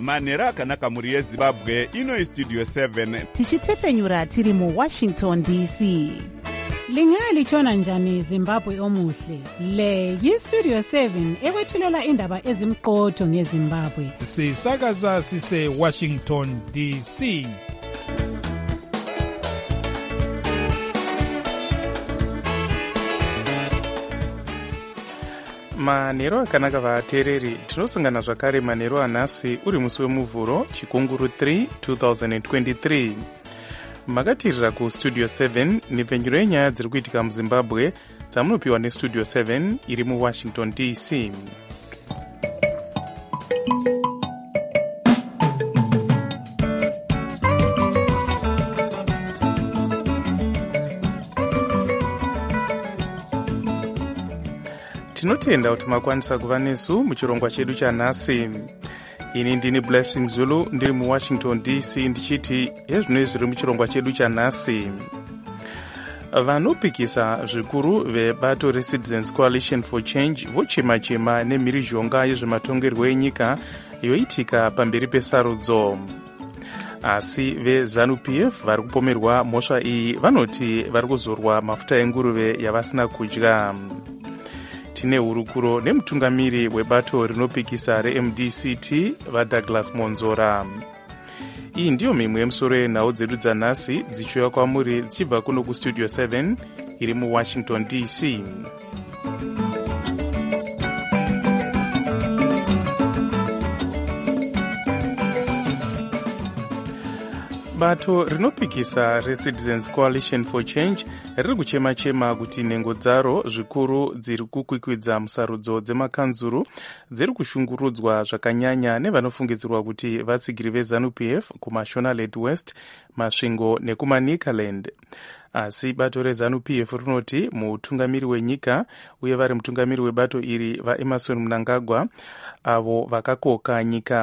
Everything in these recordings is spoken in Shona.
manhero akanaka mhuri yezimbabwe. Ino istudio 7 tichitefenyura tiri muWashington DC. Lingalitshona njani Zimbabwe omuhle? Le yistudio 7 ekwethulela indaba ezimqotho ngeZimbabwe. Sisakaza sise Washington DC. Manhero akanaka vateereri, tinosangana zvakare manhero anhasi uri musi wemuvhuro chikunguru 3 2023. Makatirira kustudio 7 nepfenyuro yenyaya dziri kuitika muZimbabwe dzamunopiwa nestudio 7 iri muWashington DC. Tinotenda kuti makwanisa kuva nesu muchirongwa chedu chanhasi. Ini ndini Blessing Zulu ndiri muWashington DC ndichiti hezvino zviri muchirongwa chedu chanhasi. Vanopikisa zvikuru vebato reCitizens Coalition for Change vochema-chema nemhirizhonga yezvematongerwo enyika yoitika pamberi pesarudzo. Asi veZANU-PF vari kupomerwa mhosva iyi vanoti vari kuzorwa mafuta enguruve yavasina kudya. Tine hurukuro nemutungamiri webato rinopikisa reMDCT vaDouglas Monzora. Iyi ndiyo mimwe yemusoro yenhau dzedu dzanhasi dzichiuya kwamuri dzichibva kuno kustudio 7 iri muWashington DC. Bato rinopikisa reCitizens Coalition for Change riri kuchema-chema kuti nhengo dzaro zvikuru dziri kukwikwidza musarudzo dzemakanzuru dziri kushungurudzwa zvakanyanya nevanofungidzirwa kuti vatsigiri veZANU-PF kuMashonaland West, Masvingo nekumaNikaland. Asi bato reZANU-PF rinoti mutungamiri wenyika uye vari mutungamiri webato iri vaEmerson Mnangagwa avo vakakoka nyika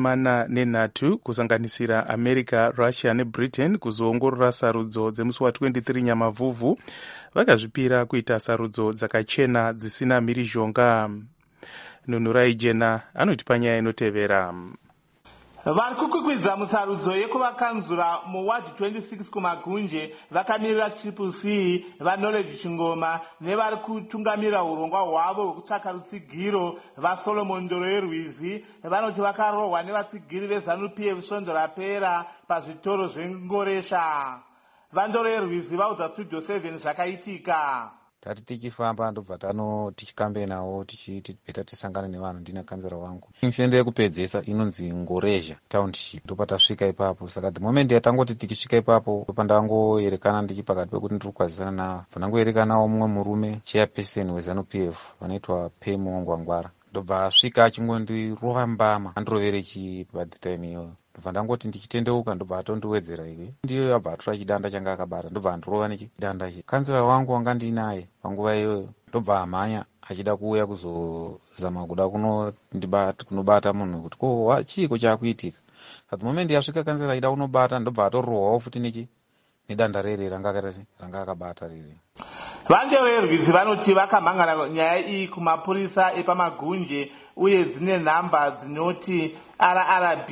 43 kusanganisira America, Russia neBritain kuzoongorora sarudzo dzemusi wa23 Nyamavhuvhu vakazvipira kuita sarudzo dzakachena dzisina mhirizhonga. Nunurai Jena anoti panyaya inotevera. Vari kukwikwidza musarudzo yekuvakanzura muwadhi 26 kumagunje vakamirira Triple C vaKnowledge Chingoma nevari kutungamira urongwa hwavo hwekutsvaka rutsigiro vaSolomon Ndoroyerwizi vanoti vakarohwa nevatsigiri veZANU-PF svondo rapera pazvitoro zvengoresha. VaNdoroyerwizi vaudza studio 7 zvakaitika. Tati tichifamba ndobva tichikambe nawo tichiti beta tisangane nevanhu ndina kanzera wangu. Mishende yekupedzesa inonzi Ngoresha Township ndopatasvika ipapo. Saka the moment yatangoti tikisvika ipapo pandangoerekana ndichipakati pekuti ndiri kukwazisana navo. Pandangoerekanawo mumwe murume chairperson weZANU-PF vanoitwa Pemo Ngwangwara. Ndobva asvika achingondirova mbama andirovere by the time iyoyo. Ndobva ndangoti ndichitendeuka ndobva atondiwedzera iwe. Ndiyo yabva atora chidanda changa akabata ndobva andirova nechidanda ichi. Kanzera wangu wanga ndinaye panguva iyoyo ndobva amhanya achida kuuya kuzozama kuda kunobata munhu kuti ko chiiko chakuitika. At the moment yasvika kanzera ida kunobata ndobva atorohwawo futi nedanda rere ranga akabata rere. VaNdoroyerwizi vanoti vakamhangana nyaya iyi kumapurisa epamagunje uye dzine nhamba dzinoti RRB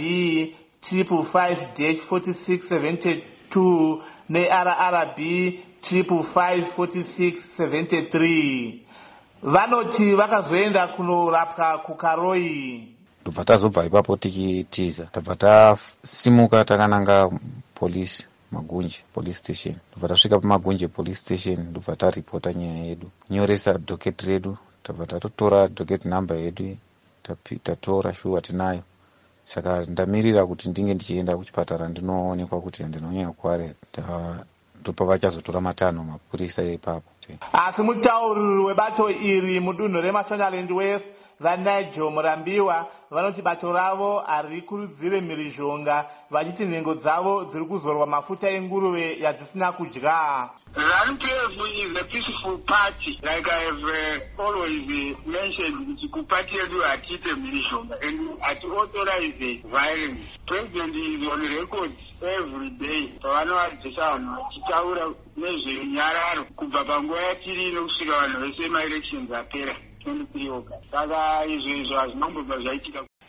555-4672 neRRB 555-4673. Vanoti vakazoenda kunorapwa kuKaroi. Ndobva tazobva ipapo tichitiza tabva tasimuka takananga polisi Magunje police station. Ndobva tasvika paMagunje police station ndobva taripota nyaya yedu, nyoresa docket redu, tabva tatotora docket number yedu tatora shuwa tinayo. Saka ndamirira kuti ndinge ndichienda kuchipatara ndinoonekwa kuti ndinonyanya kuwara. Ndopa vachazotora matanho mapurisa ipapo. Asi mutauriri webato iri mudunhu reMashonaland West vaNigel Murambiwa vanoti bato ravo harikurudzire mhirizhonga vachiti nhengo dzavo dziri kuzorwa mafuta enguruve yadzisina kudya. ZANU-PF is a peaceful party, like I have always mentioned. Party yedu hatiite mhirizhonga and hatiauthorize violence. President is on record every day pavanovadzisa vanhu vachitaura nezvenyararo kubva panguva yatiri kusvika vanhu vese maelections apera 23 August. Saka izvo hazvinombobva zvaitika.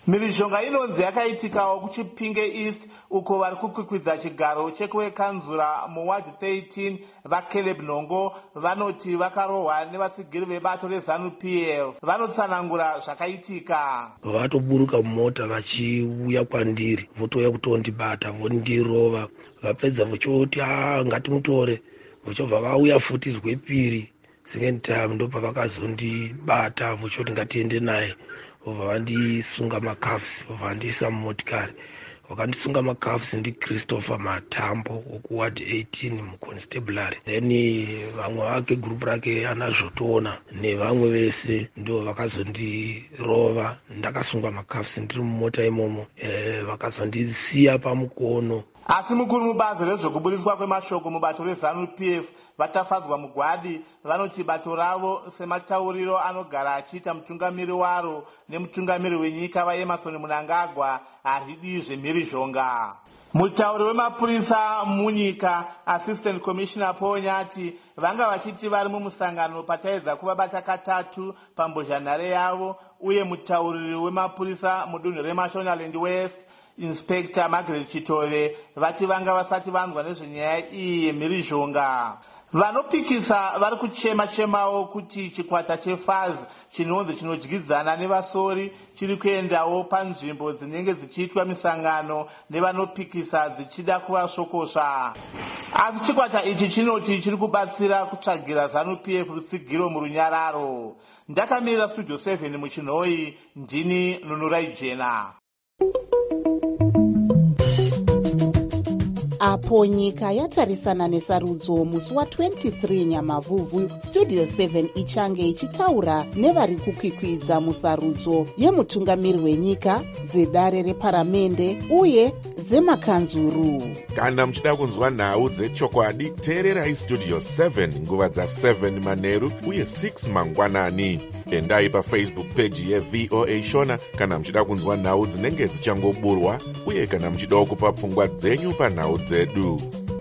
mhirizhonga inonzi yakaitikawo kuchipinge east uko vari kukwikwidza chigaro chekuwekanzura muwadi 13 vaCaleb Nhongo vanoti vakarohwa nevatsigiri vebato reZANU-PF. vanotsanangura zvakaitika. Vatoburuka mumota vachiuya kwandiri, votouya kutondibata, vondirova, vapedza vochoti ngatimutore, vochobva vauya futi rwepiri, second time ndopavakazondibata vochoti ngatiende naye, vobva vandisunga makafsi, vobva vandiisa mumotikari. Vakandisunga makafsi ndiChristopher Matambo wokuward 18 muconstabulary, then vamwe vake gurupu rake anazvotoona nevamwe vese ndo vakazondirova. Ndakasunga makafsi ndiri mumota imomo, vakazondisiya pamukono. Asi mukuru mubazi rezvekuburiswa kwemashoko mubato reZANU-PF vatafadzwa mugwadi vanoti bato ravo sematauriro anogara achiita mutungamiri waro nemutungamiri wenyika vaEmmerson Mnangagwa haridi zvemhirizhonga. Mutauri wemapurisa munyika Assistant Commissioner Paul Nyati vanga vachiti vari mumusangano pataedza kuvabata katatu pambozhanhare yavo, uye mutauriri wemapurisa mudunhu reMashonaland West Inspector Margaret Chitove vati vanga vasati vanzwa nezvenyaya iyi yemhirizhonga. Vanopikisa vari kuchema-chemawo kuti chikwata cheFAZ chinonzi chinodyidzana nevasori chiri kuendawo panzvimbo dzinenge dzichiitwa misangano nevanopikisa dzichida kuvasvokosva. Asi chikwata ichi chinoti chiri kubatsira kutsvagira ZANU-PF rutsigiro murunyararo. Ndakamirira Studio 7 muchinhoi, ndini Nunurai Jena. Apo nyika yatarisana nesarudzo musi wa23 Nyamavhuvhu, Studio 7 ichange ichitaura nevari kukwikwidza musarudzo yemutungamiri wenyika, dzedare reparamende uye dzemakanzuru. Kana muchida kunzwa nhau dzechokwadi, teererai Studio 7 nguva dza7 manheru uye 6 mangwanani. Endai paFacebook page yeVOA Shona kana muchida kunzwa nhau dzinenge dzichangoburwa, uye kana muchida kupa pfungwa dzenyu panhau dzedu.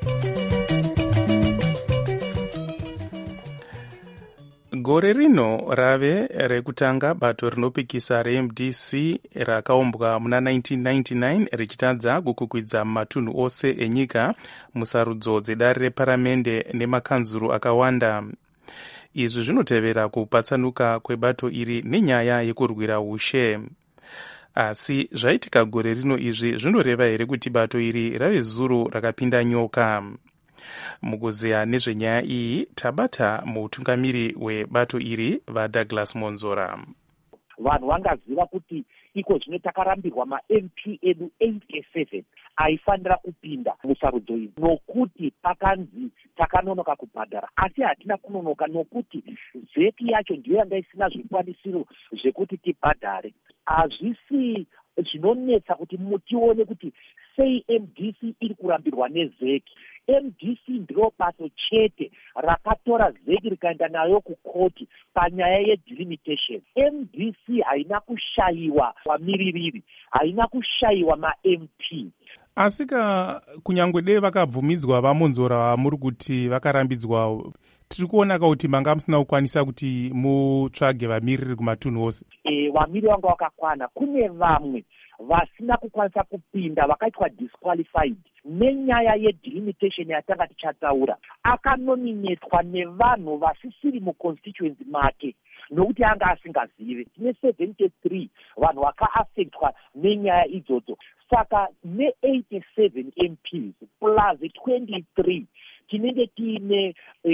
Gore rino rave rekutanga bato rinopikisa reMDC rakaumbwa muna 1999 richitadza kukukwidza matunhu ose enyika musarudzo dzedare reparamende nemakanzuru akawanda. Izvi zvinotevera kupatsanuka kwebato iri nenyaya yekurwira ushe. Asi zvaitika gore rino izvi zvinoreva here kuti bato iri rave zuro rakapinda nyoka? Mukuzeya nezvenyaya iyi tabata mutungamiri webato iri vaDouglas Monzora. Vanhu vangaziva kuti iko zvino takarambirwa maMP edu 87 aifanira kupinda musarudzo iyi, nokuti pakanzi takanonoka kubhadhara, asi hatina kunonoka nokuti zeki yacho ndiyo yanga isina zvikwanisiro zvekuti tibhadhare. Hazvisi zvinonetsa kuti mutione kuti sei MDC iri kurambirwa nezeki. MDC ndiro bato chete rakatora zeki rikaenda nayo kukoti panyaya yedelimitation. MDC haina kushayiwa wamiririri, haina kushayiwa maMP. Asika kunyangwe dei vakabvumidzwa vaMonzora vamuri kuti vakarambidzwa, tiri kuona kuti manga musina kukwanisa kuti mutsvage vamiriri kumatunhu ose. Vamiriri vanga vakakwana. Kune vamwe vasina kukwanisa kupinda vakaitwa disqualified nenyaya yedelimitation yatanga tichataura. Akanominetwa nevanhu vasisiri muconstituency make nokuti anga asingazive. Tine 73 vanhu vakaaffectwa nenyaya idzodzo. Saka ne87 MPs plus 23 tinenge tiine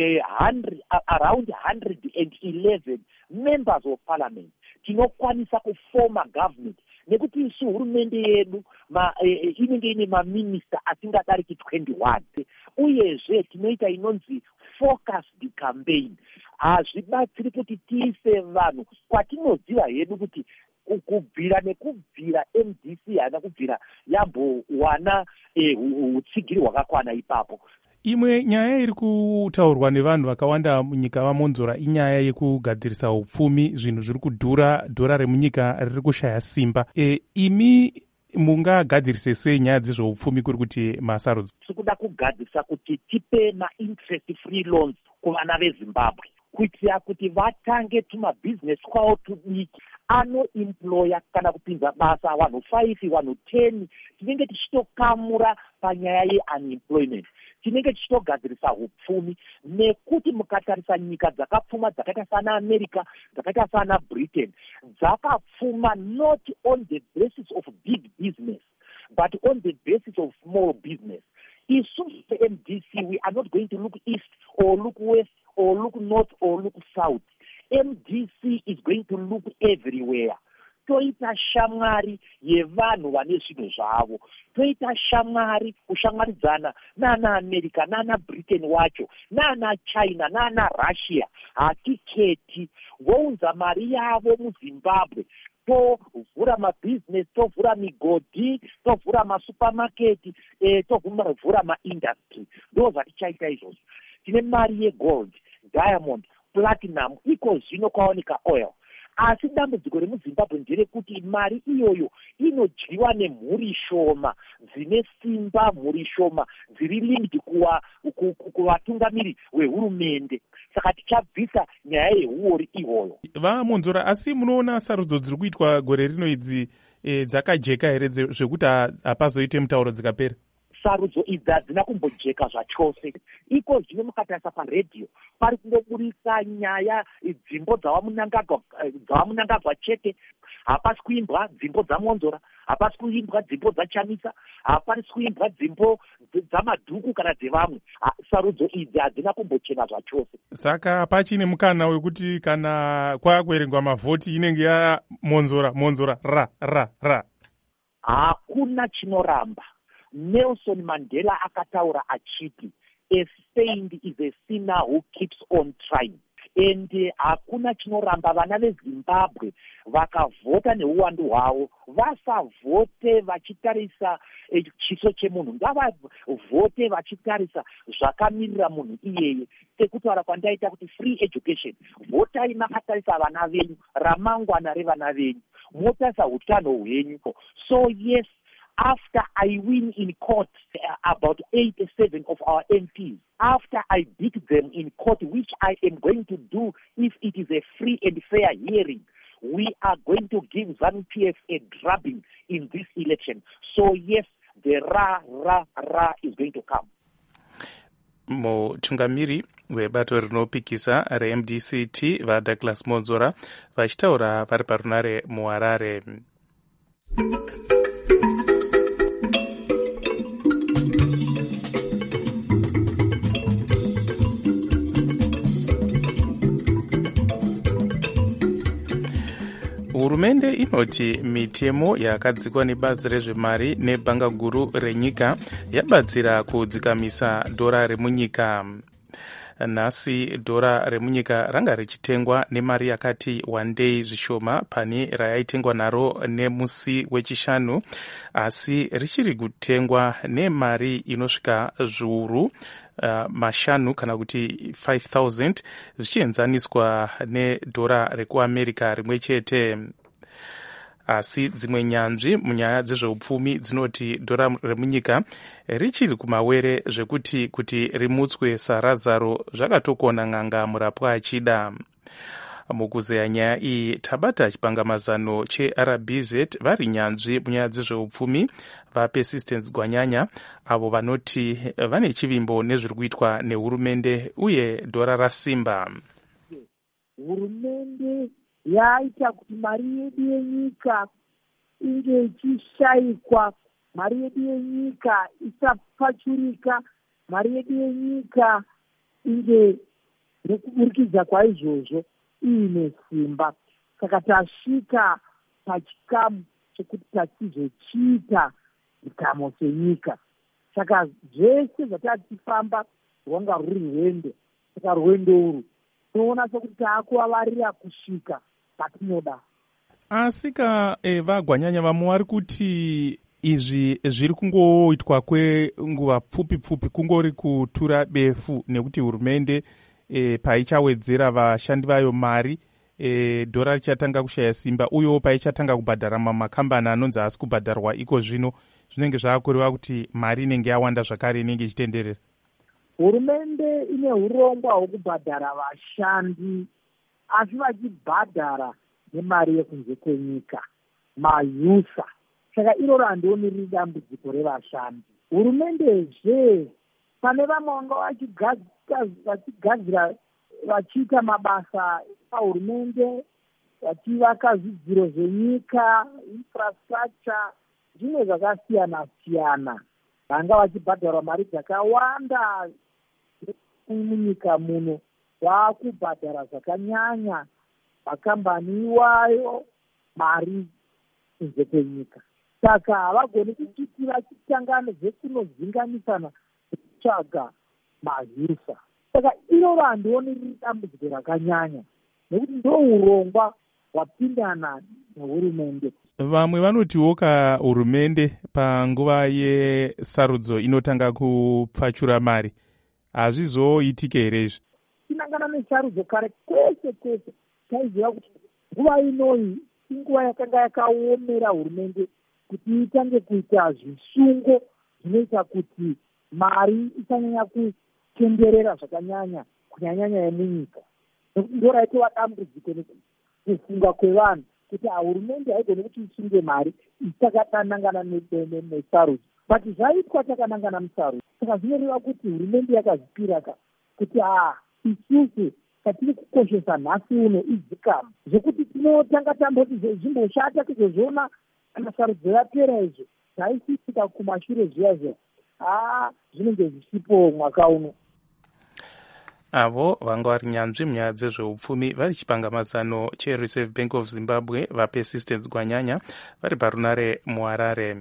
around 111 members of parliament tinokwanisa kufoma government, nekuti isu hurumende yedu inenge ine maminista asingadariki 21. Uyezve tinoita inonzi focused campaign. Hazvibatsiri kuti tiise vanhu kwatinoziva hedu kuti kubvira nekubvira MDC haina kubvira yambowana utsigiri hwakakwana ipapo. Imwe nyaya iri kutaurwa nevanhu vakawanda munyika vaMonzora inyaya yekugadzirisa upfumi. Zvinhu zviri kudhura, dhora remunyika riri kushaya simba. Imi mungagadzirise sei nyaya dzezveupfumi kuri kuti masarudzo? Tikuda kugadzirisa kuti tipe ma-interest free loans kuvana veZimbabwe, kuitira kuti vatange tumabhizinesi kwavo tudiki. anoemploya kana kupinza basa vanhu 5 vanhu 10. Tinenge tichitokamura panyaya yeunemployment, tinenge tichitogadzirisa upfumi, nekuti mukatarisa nyika dzakapfuma dzakaita sana America, dzakaita sana Britain, dzakapfuma not on the basis of big business but on the basis of small business. Isusu MDC, we are not going to look east or look west or look north or look south. MDC is going to look everywhere. Toita shamwari yevanhu vane zvinhu zvavo, toita shamwari kushamwaridzana nana America nana Britain wacho nana China nana Russia. Hatiketi, vounza mari yavo muZimbabwe, tovhura mabusiness, tovhura migodhi, tovhura masupermarket, tovhura maindustry. Ndo zvatichaita izvozvo. Tine mari yegold, diamond, platinum, iko zvino kwaoneka oil. Asi dambudziko remuZimbabwe nderekuti mari iyoyo inodyiwa nemhuri shoma dzine simba, mhuri shoma dziri linked kuvatungamiri vehurumende. Saka tichabvisa nyaya yehuori ihoyo. Vamunzora, asi munoona sarudzo dziri kuitwa gore rino idzi dzakajeka here zvekuti hapazoite mutauro dzikapera? Sarudzo idzi hadzina kumbojeka zvachose. Iko zvino mukatarisa paredhiyo pari kungoburisa nyaya dzimbo dzavamunangagwa chete. Hapasi kuimbwa dzimbo dzaMonzora, hapasi kuimbwa dzimbo dzaChamisa, hapasi kuimbwa dzimbo dzamadhuku kana dzevamwe. Sarudzo idzi hadzina kumbochena zvachose. Saka pachine mukana wekuti kana kwakuerengwa mavhoti inenge yaMonzora ra. Hakuna chinoramba. Nelson Mandela akataura achiti, a saint is a sinner who keeps on trying. And hakuna chinoramba. Vana veZimbabwe vakavhota neuwandu hwavo, vasavhote vachitarisa chiso chemunhu, ngavavhote vachitarisa zvakamirira munhu iyeye. Sekutaura kwandaita kuti free education, votai makatarisa vana venyu, ramangwana revana venyu, motarisa utano hwenyu. So yes, after I win in court about 87 of our MPs, after I beat them in court, which I am going to do if it is a free and fair hearing, we are going to give ZANU-PF a drubbing in this election. So yes, the ra is going to come. Mutungamiri webato rinopikisa reMDCT vaDouglas Monzora vachitaura vari parunare muHarare. Hurumende inoti mitemo yakadzikwa nebazi rezvemari nebhanga guru renyika yabatsira kudzikamisa dhora remunyika. Nhasi dhora remunyika ranga richitengwa nemari yakati wandei zvishoma pane rayaitengwa naro nemusi wechishanu, asi richiri kutengwa nemari inosvika zviuru mashanu kana kuti 5,000 zvichienzaniswa nedhora rekuAmerica rimwe chete. Asi dzimwe nyanzvi munyaya dzezveupfumi dzinoti dhora remunyika richiri kumawere zvekuti kuti rimutswe sarazaro zvakatokona n'anga murapwa achida. Mukuzeya nyaya iyi tabata chipangamazano cheRBZ vari nyanzvi munyaya dzezveupfumi vaPersistence Gwanyanya, avo vanoti vane chivimbo nezviri kuitwa nehurumende uye dhora rasimba. Hurumende yaita kuti mari yedu yenyika inge ichishayikwa, mari yedu yenyika isapfachurika, mari yedu yenyika inge nekuburikidza kwaizvozvo iine simba. Saka tasvika pachikamu chekuti tachizochiita zvikamo senyika. Saka zvese zvatatifamba rwanga ruri rwendo. Saka rwendo urwu tinoona sekuti taakuvavarira kusvika patinoda. Asika vaGwanyanya, vamwe vari kuti izvi zviri kungoitwa kwenguva pfupi kungori kutura befu, nekuti hurumende paichawedzera vashandi vayo mari dhora richatanga kushaya simba, uyewo paichatanga kubhadhara mamakambani anonzi asi kubhadharwa iko zvino zvinenge zvaakureva kuti mari inenge yawanda zvakare inenge ichitenderera. Hurumende ine urongwa hwekubhadhara vashandi, asi vachibhadhara nemari yekunze kwenyika, mayusa. Saka iroro handioni riri dambudziko revashandi. Hurumendezve pane vamwe vanga vachigadzira vachiita mabasa pahurumende, vachivaka zvidziro zvenyika, infrastructure, zvimwe zvakasiyana siyana. Vanga vachibhadharwa mari dzakawanda munyika muno, vakubhadhara zvakanyanya makambani iwayo mari kunze kwenyika. Saka havagoni kuti vachitangana zvekunozinganisana kutsvaga mahyusa. Saka iroro handioni riri dambudziko rakanyanya, nekuti ndo urongwa hwapindana nehurumende. Vamwe vanotiwo hurumende panguva yesarudzo inotanga kupfachura mari, hazvizoitike here izvi? Tinangana nesarudzo kare kwese kwese taiziva kuti nguva inoyi inguva yakanga yakaomera hurumende kuti itange kuita zvisungo zvinoita kuti mari isanyanya kutenderera zvakanyanya kunyanyanya yemunyika. Nekuti ndo raitova dambudziko kufunga kwevanhu kuti hurumende haigoni kuti isunge mari isakatanangana nesarudzo, but zvaitwa takanangana musarudzo. Saka zvinoreva kuti hurumende yakazvipira kuti isusu katiri kukoshesa nhasi uno idzikamu zvekuti tinotanga tamboti zvimboshata kuzozviona kana sarudzo yapera izvo zvaisitika kumashure zviya zviya. Zvinenge zvisipo mwaka uno. Avo vanga vari nyanzvi munyaya dzezveupfumi vari chipangamazano cheReserve Bank of Zimbabwe vaPersistence Gwanyanya vari parunare muHarare.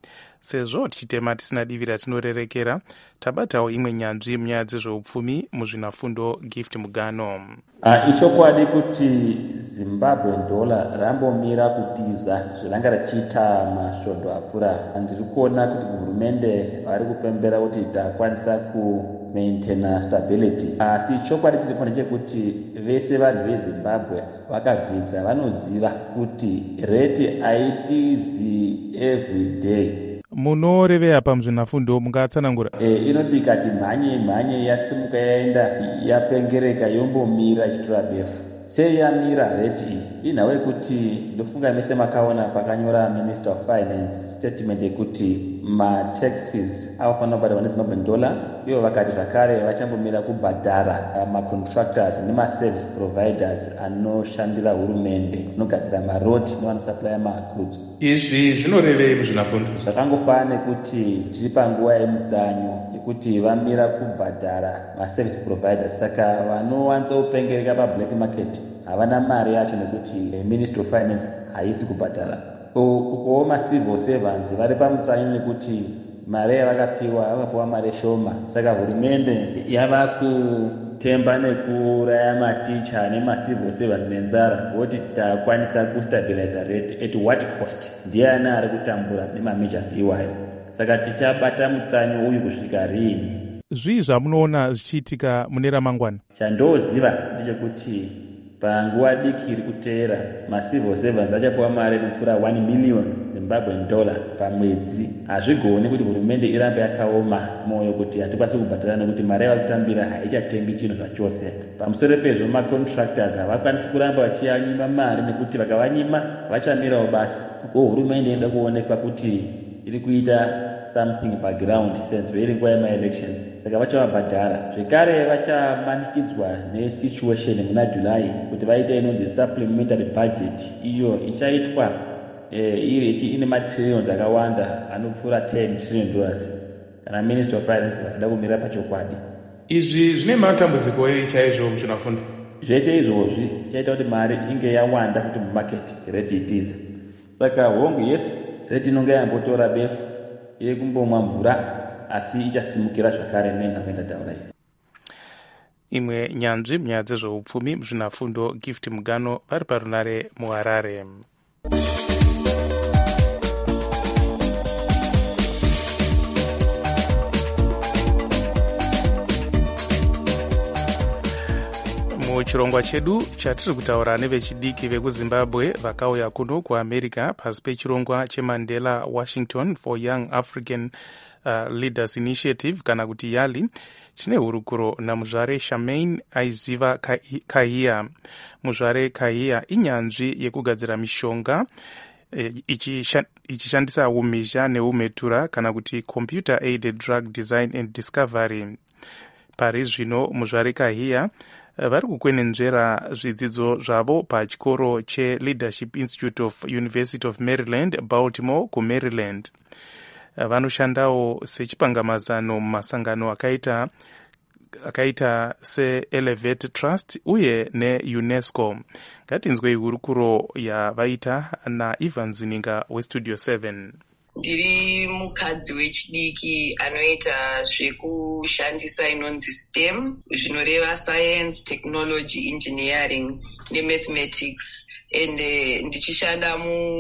Sezvo tichitema tisina divi ratinorerekera, tabatawo imwe nyanzvi munyaya dzezveupfumi muzvinafundo Gift Mugano. Ichokwadi kuti Zimbabwe dollar rambomira kutiza zviranga rachiita masvondo apfuura. Ndiri kuona kuti hurumende vari kupembera kuti takwanisa kumaintaina stability. Asi chokwadi chiripo ndechekuti vese vanhu veZimbabwe vakadzidza vanoziva kuti rate haitizi everyday. Munoreveya pamuzvinafundo mungatsanangura? Inoti ikati mhanye yasimuka yaenda yapengereka yombomira ichitora befu. Sei yamira rate iyi? Inhau yekuti ndofunga mese makaona pakanyora Minister of Finance statement yekuti mataxes anofanira kubhadharwa neZimbabwe dollar. Ivo vakati zvakare vachambomira kubhadhara macontractors nemaservice providers anoshandira hurumende, anogadzira marodi nevanosuplya magoods. Izvi zvinorevei muzvinafundo? Zvakangofana nekuti tiri panguva yemudzanyo yekuti vamira kubhadhara maservice providers. Saka vanowanzopengereka pablack market havana mari yacho nekuti Ministry of Finance haisi kubhadhara. Ukowo macivil servants vari pamutsanyo nekuti mari yavakapiwa mari shoma. Saka hurumende yava kutemba nekuuraya maticha nemacivil servants nenzara, kuti takwanisa kustabilize rate at what cost. Ndiani ari kutambura nemameasures iwayo. Saka tichabata mutsanyo uyu kusvika rini. Zvii zvamunoona zvichiitika mune ramangwana? Chandoziva ndechekuti panguva diki iri kuteera macivil servants achapiwa mari inopfuura 1 million Zimbabwe dollar pamwedzi. Hazvigoni kuti hurumende irambe yakaoma moyo kuti hatikwanisi kubhadhara nekuti mari yavari kutambira haichatengi chinhu zvachose. Pamusoro pezvo macontractors havakwanisi kuramba vachiyanyima mari nekuti vakavanyima vachamirawo basa. Hurumende inoda kuonekwa kuti iri kuita something background sense iri nguva yemaelections. Saka vachavabhadhara. Zvekare vachamanikidzwa nesituation muna July kuti vaite inonzi supplementary budget. Iyo ichaitwa iri ine matrillions akawanda anopfuura $10 trillion. Kana Minister of Finance vakada kumira pachokwadi. Izvi zvine matambudziko chaizvo muzvinafundo? Zvese izvozvi chaita kuti mari inge yawanda kuti mumarket rate itize. Saka hongu yes, rate inonge yambotora befu iri kumbomwa mvura asi ichasimukira zvakare nenharaunda taura iyi. Imwe nyanzvi munyaya dzezveupfumi muzvinafundo Gift Mugano vari parunare muHarare. muchirongwa chedu chatiri kutaura nevechidiki vekuzimbabwe vakauya kuno kuamerica pasi pechirongwa chemandela Washington for Young African Leaders Initiative kana kuti YALI. Tine hurukuro namuzvare Charmaine Aiziva Kahia. Muzvare Kahia inyanzvi yekugadzira mishonga ichishandisa umhizha neumhetura kana kuti computer aided drug design and discovery. Pari zvino muzvare Kahia vari kukwenenzvera zvidzidzo zvavo pachikoro cheLeadership Institute of University of Maryland, Baltimore kuMaryland. Vanoshandawo sechipangamazano mumasangano akaita seElevate Trust uye neUNESCO. Ngatinzwei hurukuro yavaita naIvan Zininga weStudio 7. Ndiri mukadzi wechidiki anoita zvekushandisa inonzi STEM, zvinoreva Science, Technology, Engineering neMathematics. Ndichishanda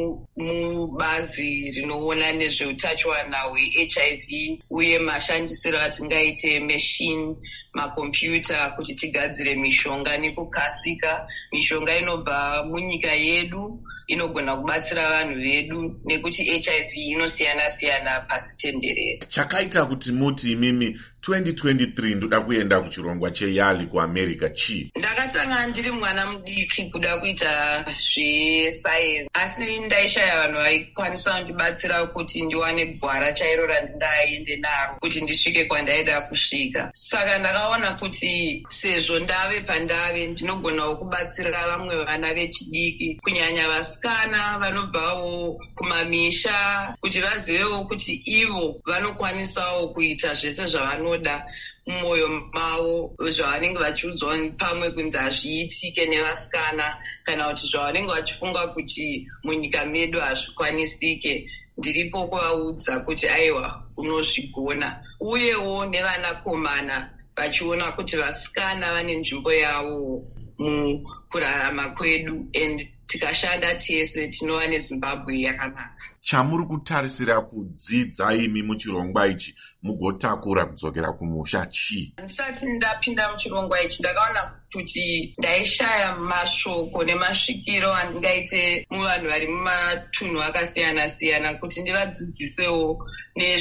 mubazi rinoona nezveutachiwana hweHIV uye mashandisiro atingaite machine, makombiyuta kuti tigadzire mishonga nekukasika. Mishonga inobva munyika yedu inogona kubatsira vanhu vedu nekuti HIV inosiyana-siyana pasi tenderere. Chakaita kuti muti imimi 2023 ndoda kuenda kuchirongwa cheYALI kuAmerica chii? Ndakatanga ndiri mwana mudiki kuda kuita zvesayensi, asi ndaishaya vanhu vaikwanisa kundibatsira kuti ndiwane gwara chairo randingaende naro kuti ndisvike kwandaida kusvika. Saka ndakaona kuti sezvo ndave pandave ndinogonawo kubatsira vamwe vana vechidiki, kunyanya vasikana vanobvawo kumamisha, kuti vazivewo kuti ivo vanokwanisawo kuita zvese zvavanoda mumwoyo mavo, zvavanenge vachiudzwa pamwe kunzi hazviitike nevasikana, kana kuti zvavanenge vachifunga kuti munyika medu hazvikwanisike. Ndiripo kuvaudza kuti aiwa unozvigona, uyewo nevanakomana vachiona kuti vasikana vane nzvimbo yavo mukurarama kwedu, tikashanda tese tinova neZimbabwe yakanaka. Chamuri kutarisira kudzidza imi muchirongwa ichi mugotakura kudzokera kumusha chii? Ndisati ndapinda muchirongwa ichi ndakaona kuti ndaishaya mashoko nemasvikiro andingaite muvanhu vari mumatunhu akasiyana-siyana kuti ndivadzidzisewo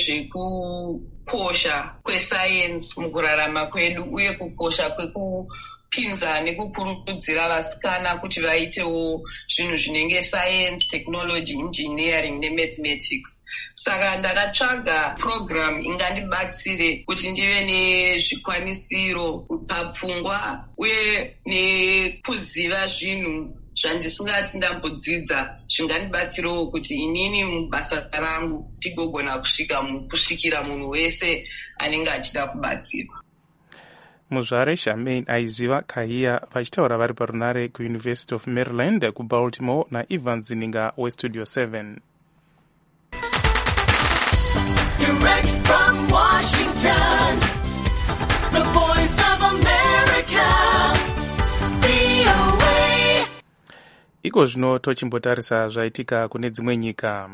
nezvekukosha kwesayensi mukurarama kwedu uye kukosha pinza nekukurudzira vasikana kuti vaitewo zvinhu zvinenge science, technology, engineering nemathematics. Saka ndakatsvaga program ingandibatsire kuti ndive nezvikwanisiro papfungwa uye nekuziva zvinhu zvandisingati ndambodzidza zvingandibatsirawo kuti inini mubasa rangu ndigogona kusvikira munhu wese anenge achida kubatsirwa. Muzvare Charmaine Aiziva Kahia vachitaura vari parunare kuUniversity of Maryland kuBaltimore naIvan Zininga weStudio 7. Direct from Washington, the voice of America, VOA. Iko zvino tochimbotarisa zvaitika kune dzimwe nyika.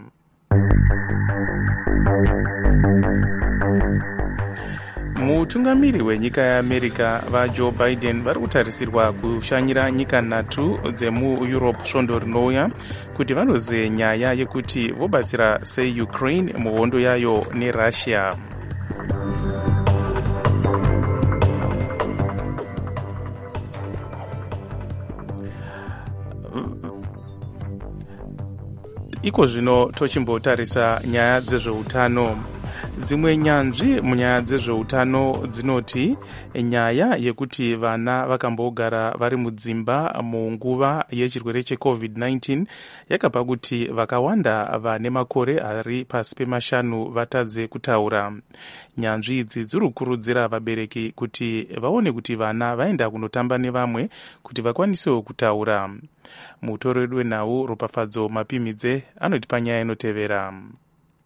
Mutungamiri wenyika yeAmerica vaJoe Biden vari kutarisirwa kushanyira nyika 3 dzemuEurope svondo rinouya kuti vanoze nyaya yekuti vobatsira seUkraine muhondo yayo neRussia. Iko zvino tochimbotarisa nyaya dzezveutano. Dzimwe nyanzvi munyaya dzezveutano dzinoti nyaya yekuti vana vakambogara vari mudzimba munguva yechirwere cheCovid-19 yakapa kuti vakawanda vane makore ari pasi pemashanu vatadze kutaura. Nyanzvi idzi dziri kukurudzira vabereki kuti vaone kuti vana vaenda kunotamba nevamwe kuti vakwanisewo kutaura. Mutori wedu wenhau Ropafadzo Mapimidze anotipa nyaya inotevera.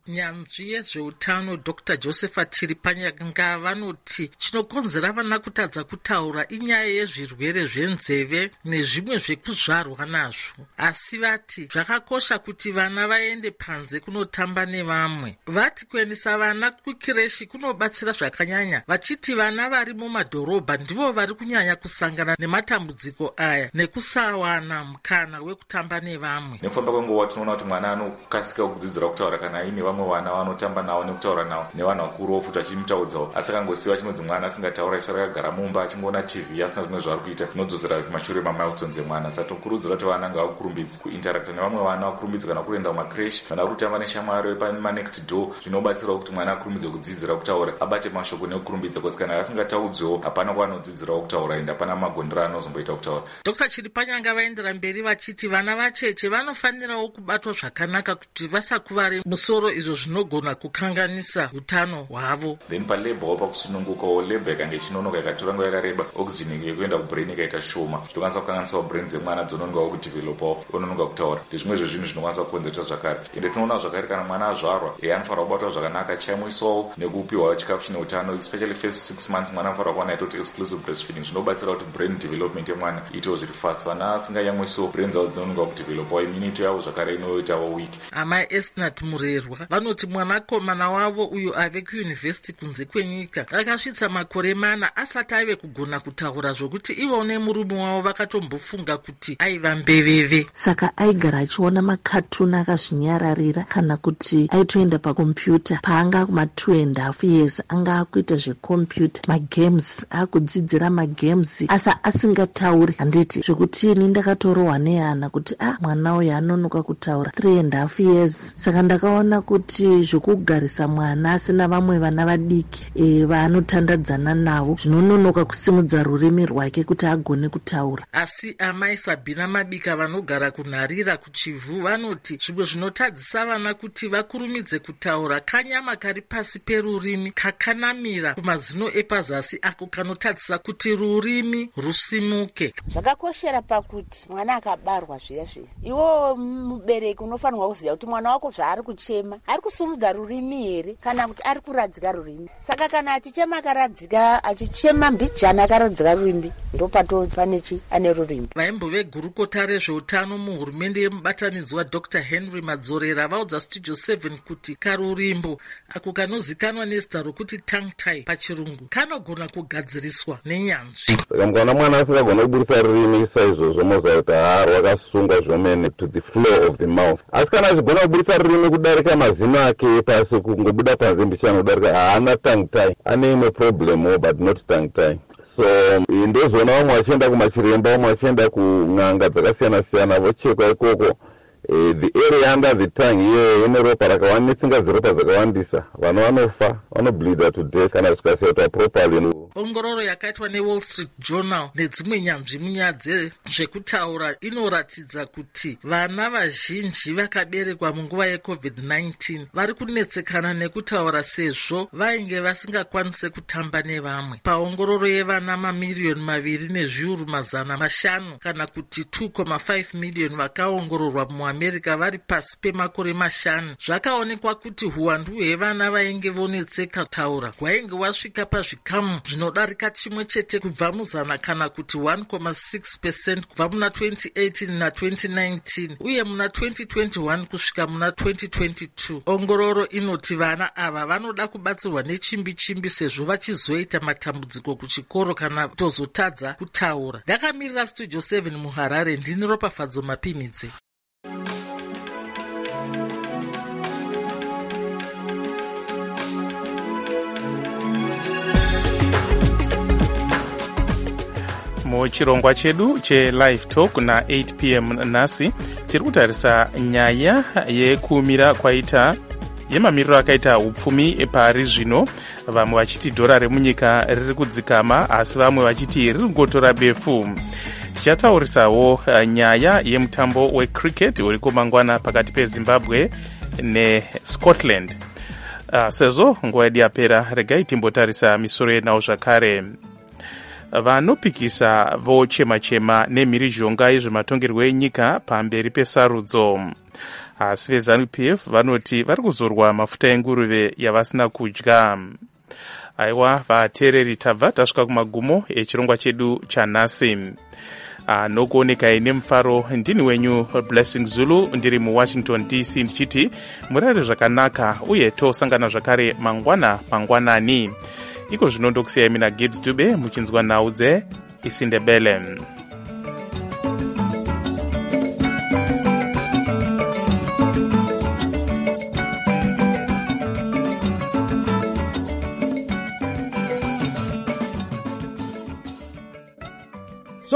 nyanzvi yezveutano Dr. Josephat Chiripanyanga vanoti chinokonzera vana kutadza kutaura inyaya yezvirwere zvenzeve nezvimwe zvekuzvarwa nazvo, asi vati zvakakosha kuti vana vaende panze kunotamba nevamwe. Vati kuendesa vana kukireshi kunobatsira zvakanyanya, vachiti vana vari mumadhorobha ndivo vari kunyanya kusangana nematambudziko aya nekusawana mukana wekutamba nevamwe. Nekufamba kwenguva tinoona kuti mwana anokasika kudzidzira kutaura kana aine vamwe vana vanotamba navo nekutaura navo nevanhu vakuru futi achimutaudzawo. Asi akangosiwa chinodzi mwana asingataura isara akagara mumba achingoona TV asina zvimwe zvaari kuita, zvinodzosera kumashure mamilestones emwana. Saka tokurudzira kuti vana ngavakurumbidze kuinterakta nevamwe vana, vakurumbidze kana kuenda kumakreshi, vana vari kutamba neshamwari pamanext door. Zvinobatsirawo kuti mwana akurumbidze kudzidzira kutaura, abate mashoko nekukurumbidza, kuti kana asingataudzwewo hapana kwanodzidzirawo kutaura ende hapana magondera anozomboita kutaura. Dr. Chiripanyanga vaendera mberi vachiti vana vacheche vanofanirawo kubatwa zvakanaka kuti vasakuvari musoro, izvo zvinogona kukanganisa utano hwavo. Then palebhawo pakusunungukawo, lebha ikange ichinonoka ikatora nguva yakareba, oxygen yekuenda kubrain ikaita shoma, zvitokwanisa kukanganisawo brain dzemwana dzononokawo kudevelopawo, ononoka kutaura. Ndezvimwe zvezvinhu zvinokwanisa kukonzeresa zvakare. Ende tinoona zvakare kana mwana azvarwa anofanira kubatwa zvakanaka, achiyamwiswawo nekupiwawo chikafu chine utano, especially first 6 months mwana anofanira kuwana itoti exclusive breastfeeding. Zvinobatsira kuti brain development yemwana iitewo zviri fast. Vana asingayamwisiwo brain dzavo dzinonoka kudevelopawo, immunity yavo zvakare inoitawo weak. Amai Esnat Murerwa vanoti mwanakomana wavo uyo ave kuyunivhesiti kunze kwenyika akasvitsa makore 4 asati ave kugona kutaura, zvokuti ivo nemurume wavo vakatombofunga kuti aiva mbeveve. Saka aigara achiona makatuni akazvinyararira, kana kuti aitoenda pakombiyuta paanga kuma2.5 years anga akuita zvekombiyuta, magames, akudzidzira magames asi asingatauri. Handiti zvekuti ini ndakatorohwa nehana kuti mwana uyu anonoka kutaura 3.5 years. Saka ndakaona kuti zvokugarisa mwana asina vamwe vana vadiki vaanotandadzana navo zvinononoka kusimudza rurimi rwake kuti agone kutaura. Asi amai Sabina Mabika vanogara kunharira kuchivhu vanoti zvimwe zvinotadzisa vana kuti vakurumidze kutaura kanyama kari pasi perurimi kakanamira kumazino epazasi ako kanotadzisa kuti rurimi rusimuke. Zvakakoshera pakuti mwana akabarwa zviya zviya, iwo mubereki unofanirwa kuziva kuti mwana wako zvaari kuchema ari kusumudza rurimi here kana kuti ari kuradzika rurimi. Saka kana achichema akaradzika, achichema mbijana akaradzika rurimi, ndopato panechi ane rurimi. Vaimbo vegurukota rezveutano muhurumende yemubatanidzwa Dr. Henry Madzorera vaudza Studio 7 kuti karurimbo ako kanozikanwa nezita rokuti tongue tie pachirungu kanogona kugadziriswa nenyanzvi. Saka mukana mwana asingagona kuburisa rurimi saizvozvo mozakuti rwakasungwa zvomene to the floor of the mouth. Asi kana achigona kuburisa rurimi kudarika mazino ake pasi kungobuda panze mbichana kudarika, haana tongue tie, ane imwe problem but not tongue tie. So ndozoona vamwe vachienda kumachiremba, vamwe vachienda kun'anga dzakasiyana siyana vochekwa ikoko. The area under the tongue iye ine ropa rakawanda, netsinga dzeropa dzakawandisa, vanhu vanofa, vanobleeda to death kana zvikasiya properly. Ongororo yakaitwa neWall Street Journal nedzimwe nyanzvi munyaya dzezvekutaura inoratidza kuti vana vazhinji vakaberekwa munguva yeCovid-19 vari kunetsekana nekutaura sezvo vainge vasingakwanise kutamba nevamwe. Paongororo yevana 2,250,000 kana kuti 2.5 million vakaongororwa muAmerica vari pasi pemakore 5, zvakaonekwa kuti huwandu hwevana vainge vonetseka kutaura hwainge wasvika pazvikamu zvinodarika chimwe chete kubva muzana kana kuti 1.6% kubva muna 2018 na2019 uye muna 2021 kusvika muna 2022. Ongororo inoti vana ava vanoda kubatsirwa nechimbi sezvo vachizoita matambudziko kuchikoro kana tozotadza kutaura. Ndakamirira Studio 7 muHarare, ndini Ropafadzo Mapimidze. muchirongwa chedu chelive talk na 8 p.m. nhasi tiri kutarisa nyaya yekumira kwaita yemamiriro akaita upfumi pari zvino, vamwe vachiti dhora remunyika riri kudzikama asi vamwe vachiti riri kungotora befu. Tichataurisawo nyaya yemutambo wecricket uriko mangwana pakati peZimbabwe neScotland. Sezvo nguva yedu yapera, regai timbotarisa misoro yenawo zvakare. Vanopikisa vochema-chema nemhirizhonga yezvematongerwo enyika pamberi pesarudzo. asi veZANU-PF vanoti vari kuzorwa mafuta enguruve yavasina kudya. Aiwa vateereri, tabva tasvika kumagumo echirongwa chedu chanhasi. Nokuonekai nemufaro, ndini wenyu Blessing Zulu, ndiri muWashington DC, ndichiti murare zvakanaka uye tosangana zvakare mangwanani. Iko zvino ndokusiyai mina Gibbs Dube muchinzwa nhau dzeIsindebele.